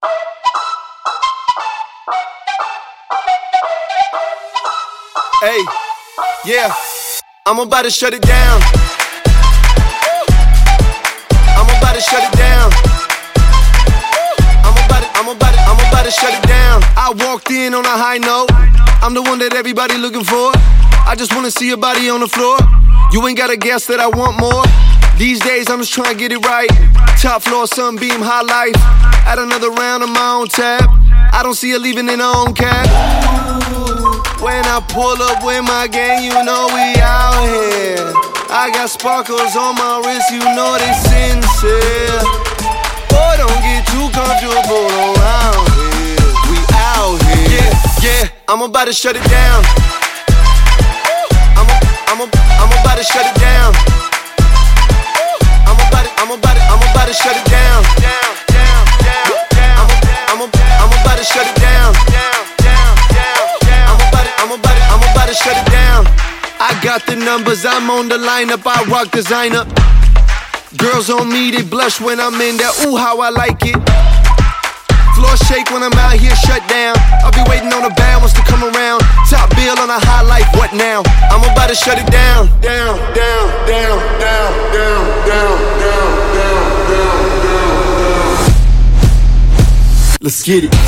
Hey, yeah, I'm about to shut it down. I'm about to shut it down. I'm about to shut it down. I walked in on a high note. I'm the one that everybody looking for. I just wanna see your body on the floor. You ain't gotta guess that I want more. These days I'm just trying to get it right. Top floor, sunbeam, high life. Add another round of my own tab. I don't see her leaving in her own cab. When I pull up with my gang, you know we out here. I got sparkles on my wrist, you know they sincere. Boy, don't get too comfortable around here. We out here. Yeah, I'm about to shut it down. I'm about to shut it down. I'm about to shut it down. I'm about to shut it down. I'm about to shut it down. I got the numbers, I'm on the lineup, I rock designer. Girls on me, they blush when I'm in there, ooh, how I like it. Floor shake when I'm out here shut down. I'll be waiting on the bad ones to come around. Top bill on a high life, what now? I'm about to shut it down. Down, down, down, down, down, down, down, down, down, down, down. Let's get it.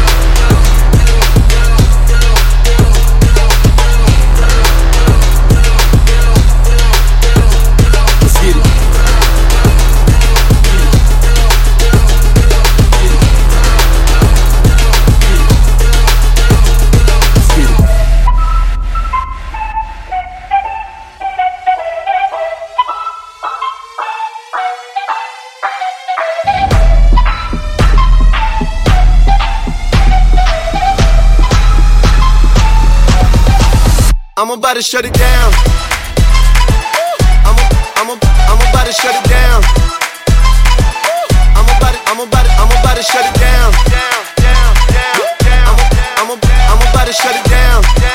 I'm about to shut it down. I'm about to shut it down. I'm about to shut it down. I'm about to shut it down.